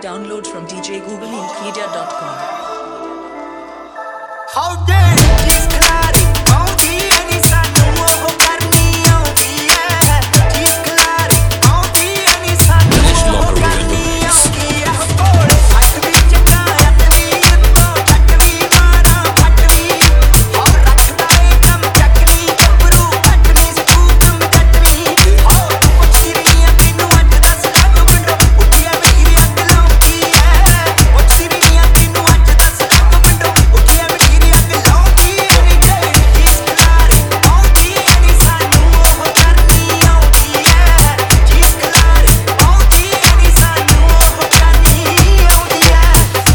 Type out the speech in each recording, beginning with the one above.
Download from djgooglemedia.com. How dare this khilari aunਦੀ ਐ ਨੀ ਸਾਨੂੰ ਉਹ ਕਰਨੀ ਆਉਂਦੀ ਐ ਜਿਸ ਖਿਲਾਰੀ ਆਉਂਦੀ ਐ ਨੀ ਸਾਨੂੰ ਉਹ ਕਰਨੀ ਆਉਂਦੀ ਐ ਕੋਲ ਅੱਖ ਵਿੱਚ ਕਾਇਤ ਵੀ ਉੱਤੋਂ ਛੱਟ ਵੀ ਮਾਰਾਂ ਫੱਟ ਵੀ ਹੋ ਰੱਖਦਾ ਏ ਕੰਮ ਚੱਕਣੀ ਗੱਭਰੂ ਕੱਟਣੀ ਸਕੂਤਮ ਕੱਟਣੀ ਹੋ ਪੁੱਛਦੀ ਰਹੀ ਆ ਤੈਨੂੰ ਅੱਜ ਦੱਸ ਲੱਗ ਵਿੰਡੋ ਉੱਠਿਆ ਮੇਰੀ ਅੱਗ ਲਾਉਂਦੀ ਐ ਪੁੱਛਦੀ ਰਹੀ ਆ ਤੈਨੂੰ ਅੱਜ ਦੱਸ ਲੱਗ ਵਿੰਡੋ ਉੱਠਿਆ ਮੇਰੀ ਅੱਗ ਲਾਉਂਦੀ ਐ ਨੀ ਜਿਹੜੀ ਜਿਸ ਖਿਲਾਰੀ ਆਉਂਦੀ ਐ ਨੀ ਸਾਨੂੰ ਉਹ ਕਰਨੀ ਆਉਂਦੀ ਐ ਜਿਸ ਖਿਲਾਰੀ ਆਉਂਦੀ ਐ ਨੀ ਸਾਨੂੰ ਉਹ ਕਰਨੀ ਆਉਂਦੀ ਐ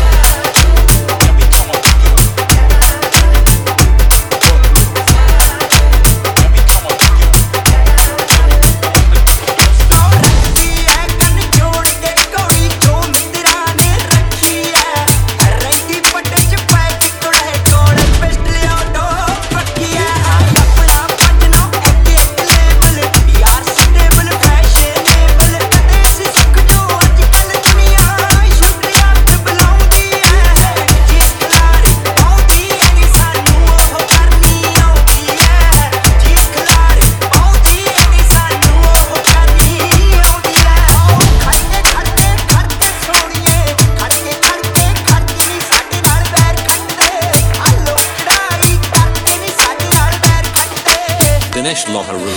ਰੱਖੀ ਐ ਕੰਨ ਜੋੜ ਕੇ ਕੋੜੀ ਜੋ ਮਿੱਤਰਾਂ ਨੇ ਰੱਖੀ ਐ ਰਹਿੰਦੀ ਪੱਟੇ ਚ ਪੈ ਕੇ ਕੁੜੇ ਕੋਲ ਪਿਸਟਲ ਆਟੋ ਪੱਕੀ ਐ ਆਪਣਾ ਪੰਜਨੋਂ ਇੱਕ ਇੱਕ ਲੇਬਲ ਯਾਰ ਸਟੇਬਲ ਫੈਸ਼ਨੇਬਲ ਕਦੇ ਸੀ ਸੁੱਖ ਜੋ ਅੱਜ ਕੱਲ ਦੁਨੀਆ ਸ਼ੁਕਰੀਆ ਤੇ ਬੁਲਾਉਂਦੀ ਐ ਜਿਸ ਖਿਲਾਰੀ ਆਉਂਦੀ ਐ ਨੀ ਸਾਨੂੰ ਉਹ ਕਰਨੀ ਆਉਂਦੀ ਐ ਜਿਸ ਖਿਲਾਰੀ ਆਉਂਦੀ ਐ ਨੀ ਸਾਨੂੰ ਉਹ ਕਰਨੀ ਆਉਂਦੀ ਐ ਖੜਕੇ ਖੜਕੇ ਖੜਕੇ ਸੋਣੀਏ ਖੜਕੇ ਖੜਕੇ ਖੜਕੇ ਨੀ ਸਾਡੇ ਨਾਲ ਵੈਰ ਖੜਦੇ ਆ ਲੋਕ ਚੜਾਈ ਕਰਦੇ ਨੀ ਸਾਡੇ ਨਾਲ ਵੈਰ ਖੜਦੇ Dinesh Lohar